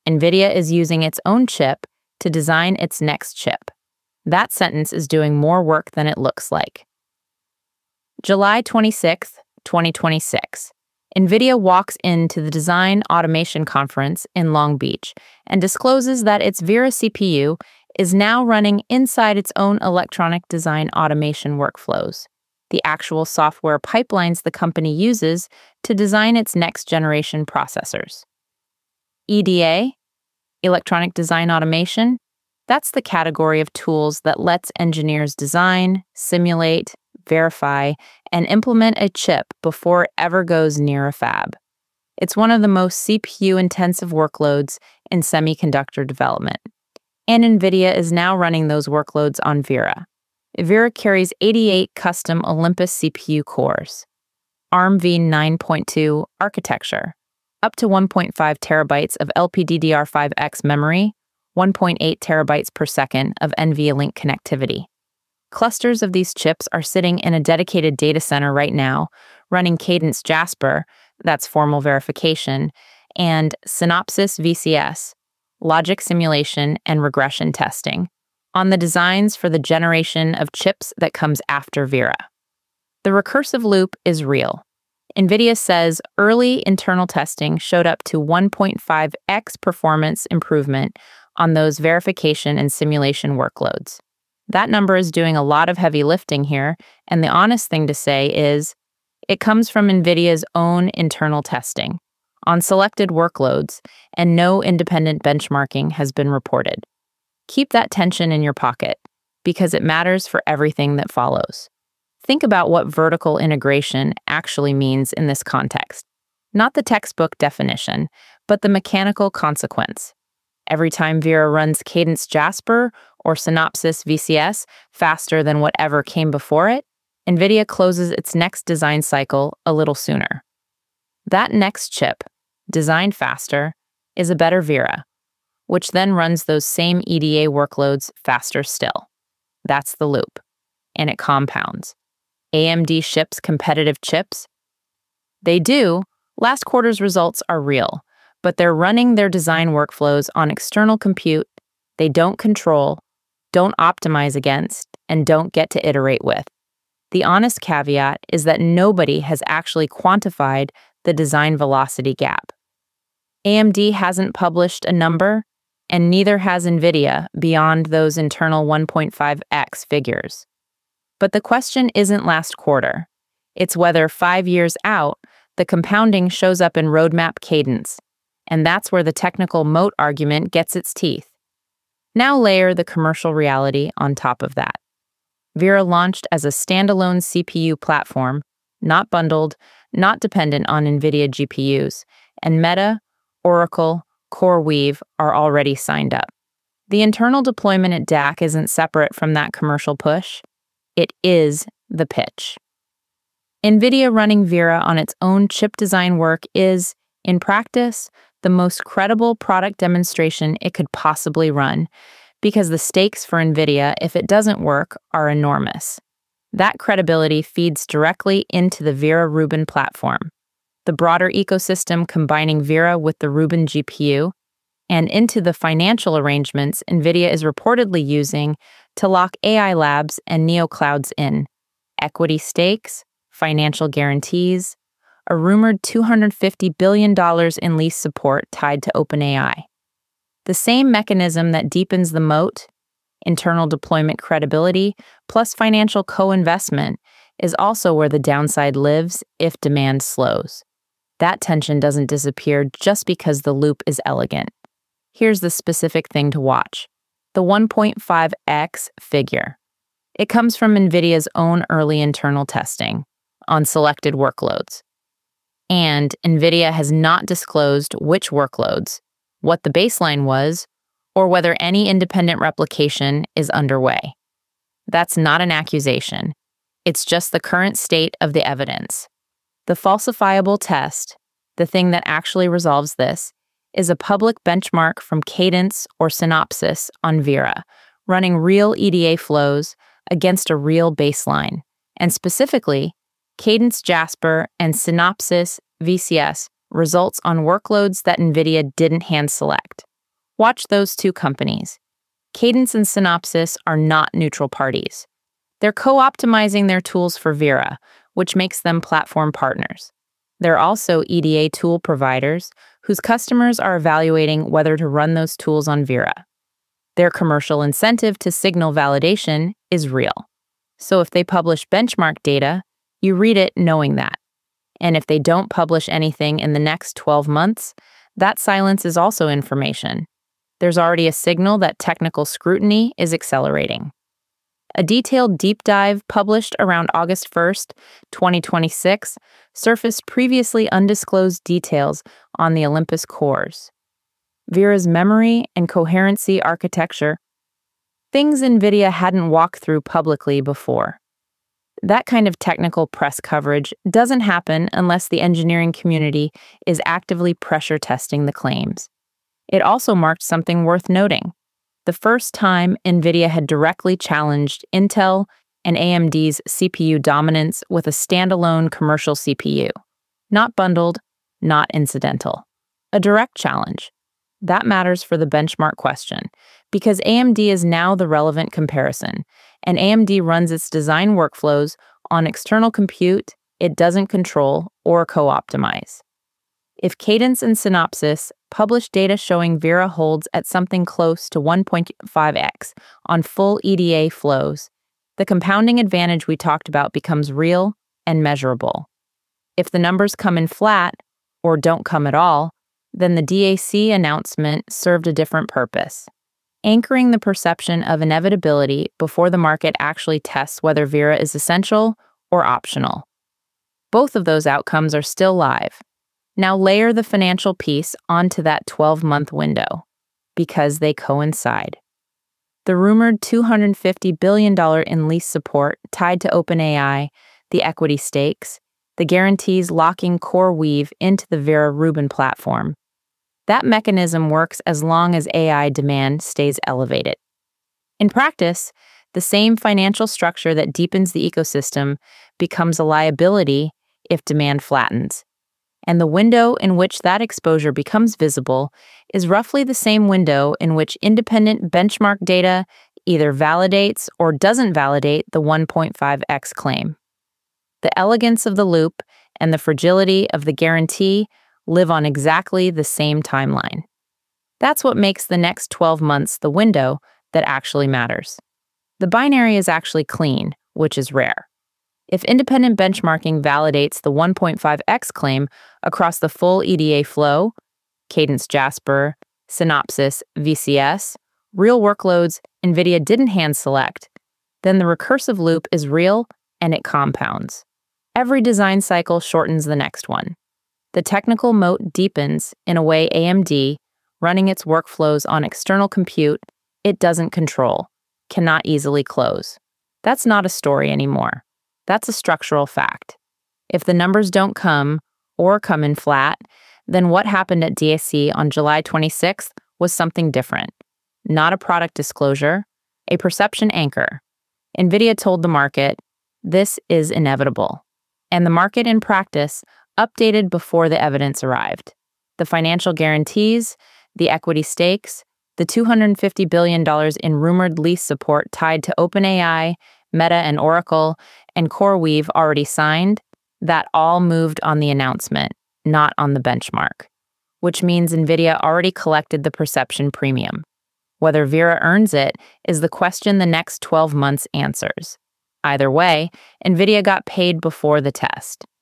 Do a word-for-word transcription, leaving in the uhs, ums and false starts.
NVIDIA is using its own chip to design its next chip. That sentence is doing more work than it looks like. July twenty-sixth, twenty twenty-six. NVIDIA walks into the Design Automation Conference in Long Beach and discloses that its Vera C P U is now running inside its own electronic design automation workflows, the actual software pipelines the company uses to design its next-generation processors. E D A, Electronic Design Automation, that's the category of tools that lets engineers design, simulate, verify, and implement a chip before it ever goes near a fab. It's one of the most C P U-intensive workloads in semiconductor development. And NVIDIA is now running those workloads on Vera. Vera carries eighty-eight custom Olympus C P U cores, ARMv nine point two architecture, up to one point five terabytes of L P D D R five X memory, one point eight terabytes per second of NVLink connectivity. Clusters of these chips are sitting in a dedicated data center right now, running Cadence Jasper, that's formal verification, and Synopsys V C S, logic simulation and regression testing, on the designs for the generation of chips that comes after Vera. The recursive loop is real. NVIDIA says early internal testing showed up to one point five x performance improvement on those verification and simulation workloads. That number is doing a lot of heavy lifting here, and the honest thing to say is it comes from NVIDIA's own internal testing on selected workloads, and no independent benchmarking has been reported. Keep that tension in your pocket, because it matters for everything that follows. Think about what vertical integration actually means in this context. Not the textbook definition, but the mechanical consequence. Every time Vera runs Cadence Jasper or Synopsys V C S faster than whatever came before it, NVIDIA closes its next design cycle a little sooner. That next chip, designed faster, is a better Vera, which then runs those same E D A workloads faster still. That's the loop, and it compounds. A M D ships competitive chips. They do. Last quarter's results are real, but they're running their design workflows on external compute they don't control, don't optimize against, and don't get to iterate with. The honest caveat is that nobody has actually quantified the design velocity gap. A M D hasn't published a number, and neither has NVIDIA beyond those internal one point five x figures. But the question isn't last quarter. It's whether five years out, the compounding shows up in roadmap cadence, and that's where the technical moat argument gets its teeth. Now layer the commercial reality on top of that. Vera launched as a standalone C P U platform, not bundled, not dependent on NVIDIA G P Us, and Meta, Oracle, CoreWeave are already signed up. The internal deployment at D A C isn't separate from that commercial push. It is the pitch. NVIDIA running Vera on its own chip design work is, in practice, the most credible product demonstration it could possibly run, because the stakes for NVIDIA, if it doesn't work, are enormous. That credibility feeds directly into the Vera Rubin platform, the broader ecosystem combining Vera with the Rubin G P U, and into the financial arrangements NVIDIA is reportedly using to lock A I labs and neoclouds in: equity stakes, financial guarantees, a rumored two hundred fifty billion dollars in lease support tied to OpenAI. The same mechanism that deepens the moat, internal deployment credibility, plus financial co-investment, is also where the downside lives if demand slows. That tension doesn't disappear just because the loop is elegant. Here's the specific thing to watch: the one point five x figure. It comes from NVIDIA's own early internal testing on selected workloads. And NVIDIA has not disclosed which workloads, what the baseline was, or whether any independent replication is underway. That's not an accusation. It's just the current state of the evidence. The falsifiable test, the thing that actually resolves this, is a public benchmark from Cadence or Synopsys on Vera, running real E D A flows against a real baseline, and specifically, Cadence Jasper and Synopsys V C S results on workloads that NVIDIA didn't hand select. Watch those two companies. Cadence and Synopsys are not neutral parties. They're co-optimizing their tools for Vera, which makes them platform partners. They're also E D A tool providers whose customers are evaluating whether to run those tools on Vera. Their commercial incentive to signal validation is real. So if they publish benchmark data, you read it knowing that. And if they don't publish anything in the next twelve months, that silence is also information. There's already a signal that technical scrutiny is accelerating. A detailed deep dive published around August first, twenty twenty-six, surfaced previously undisclosed details on the Olympus cores. Vera's memory and coherency architecture, things NVIDIA hadn't walked through publicly before. That kind of technical press coverage doesn't happen unless the engineering community is actively pressure testing the claims. It also marked something worth noting: the first time NVIDIA had directly challenged Intel and A M D's C P U dominance with a standalone commercial C P U. Not bundled, not incidental. A direct challenge. That matters for the benchmark question, because A M D is now the relevant comparison, and A M D runs its design workflows on external compute it doesn't control or co-optimize. If Cadence and Synopsys publish data showing Vera holds at something close to one point five x on full E D A flows, the compounding advantage we talked about becomes real and measurable. If the numbers come in flat, or don't come at all, then the D A C announcement served a different purpose, anchoring the perception of inevitability before the market actually tests whether Vera is essential or optional. Both of those outcomes are still live. Now layer the financial piece onto that twelve-month window, because they coincide. The rumored two hundred fifty billion dollars in lease support tied to OpenAI, the equity stakes, the guarantees locking CoreWeave into the Vera Rubin platform. That mechanism works as long as A I demand stays elevated. In practice, the same financial structure that deepens the ecosystem becomes a liability if demand flattens. And the window in which that exposure becomes visible is roughly the same window in which independent benchmark data either validates or doesn't validate the one point five x claim. The elegance of the loop and the fragility of the guarantee live on exactly the same timeline. That's what makes the next twelve months the window that actually matters. The binary is actually clean, which is rare. If independent benchmarking validates the one point five x claim across the full E D A flow, Cadence Jasper, Synopsys, V C S, real workloads NVIDIA didn't hand select, then the recursive loop is real and it compounds. Every design cycle shortens the next one. The technical moat deepens in a way A M D, running its workflows on external compute it doesn't control, cannot easily close. That's not a story anymore. That's a structural fact. If the numbers don't come, or come in flat, then what happened at D A C on July twenty-sixth was something different. Not a product disclosure, a perception anchor. NVIDIA told the market, this is inevitable. And the market in practice updated before the evidence arrived. The financial guarantees, the equity stakes, the two hundred fifty billion dollars in rumored lease support tied to OpenAI, Meta and Oracle, and CoreWeave already signed, that all moved on the announcement, not on the benchmark, which means NVIDIA already collected the perception premium. Whether Vera earns it is the question the next twelve months answers. Either way, NVIDIA got paid before the test.